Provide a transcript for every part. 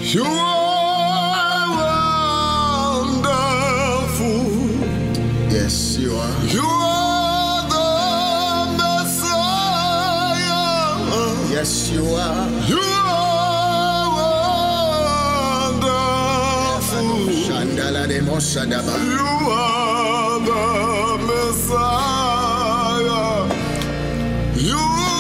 You are wonderful. Yes, you are. You are the Messiah. Yes, you are. You are wonderful. Shandala de Mosadaba. You are the Messiah. You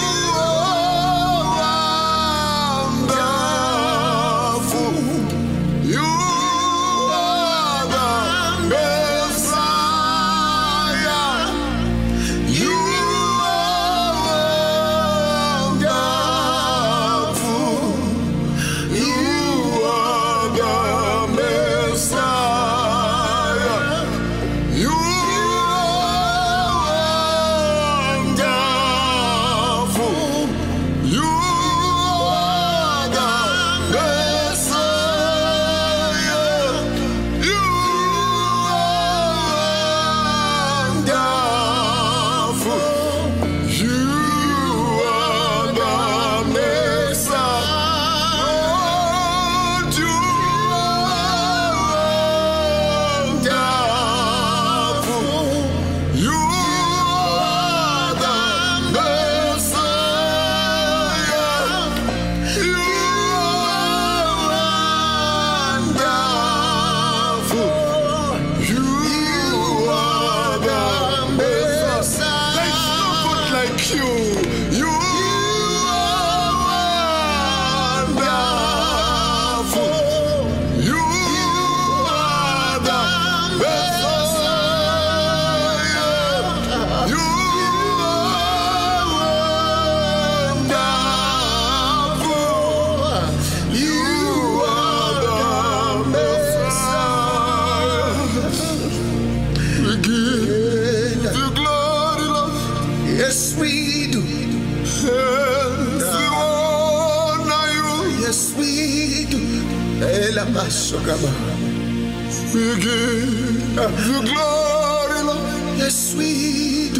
we give you glory, Lord. Yes, we do.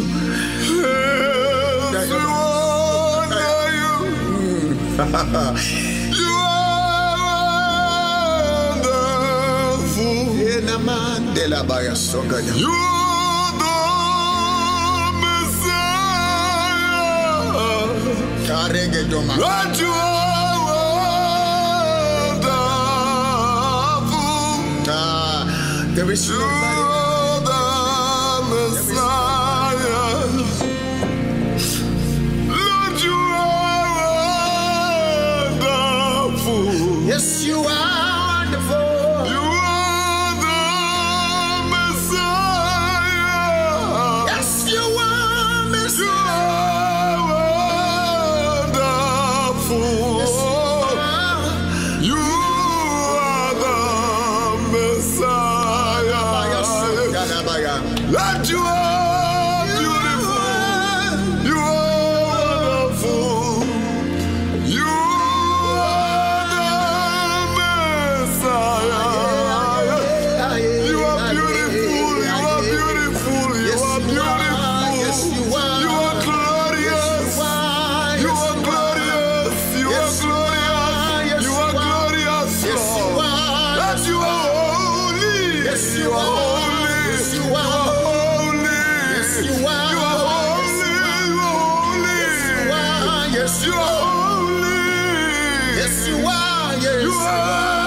Yes, we honor you. You are wonderful. You are the Messiah. Lord, you are there is you are the Messiah. Lord, you are wonderful. Yes, you are wonderful. You are the Messiah. Yes, you are Messiah. You are wonderful. Yes, you are the Messiah. Lord, you are beautiful. You are wonderful. You are the Messiah. You are beautiful. You are beautiful. You are beautiful. Yes, you are. You are glorious. You are glorious. You are glorious. You are glorious. Yes, you are. Lord, you are holy. Yes, you are. Yes, you are. You are holy. Yes, you are. You are holy. Yes, you are. Yes, You are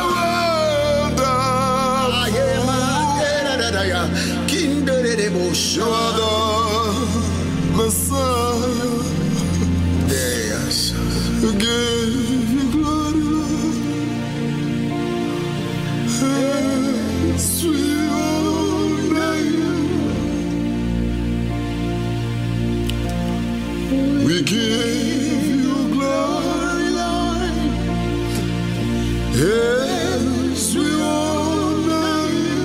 wonderful. You are the Messiah. Yes. We give you glory, Lord. Yes, we honor you. We give you glory, Lord. Yes, we honor you.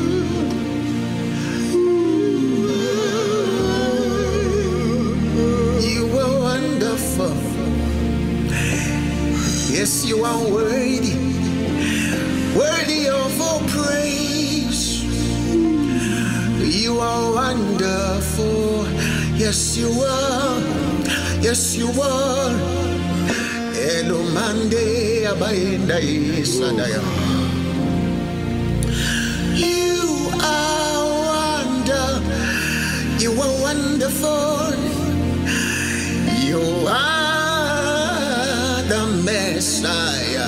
You are wonderful. Yes, you are worthy. Worthy of all praise. You are wonderful. Yes, you are. Yes, you are. Elumande abayenda isadaya. You are wonderful. You are the Messiah.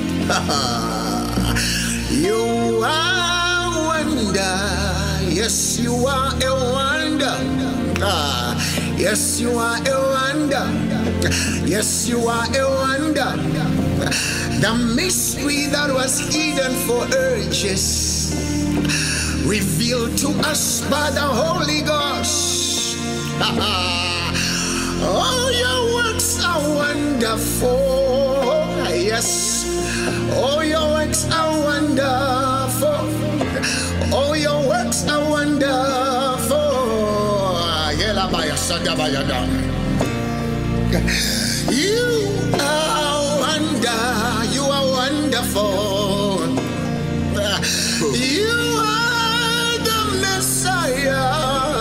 You are wonder. Yes, you are a wonder. Yes, you are a wonder. Yes, you are a wonder. The mystery that was hidden for ages, revealed to us by the Holy Ghost. Oh, your works are wonderful. Yes. Oh, your works are wonderful. Oh, your works are wonderful. You are wonder. You are wonderful. You are the Messiah.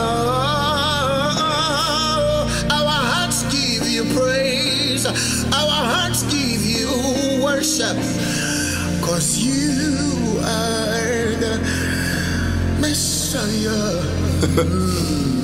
Our hearts give you praise. Our hearts give you worship. 'Cause you are the Messiah.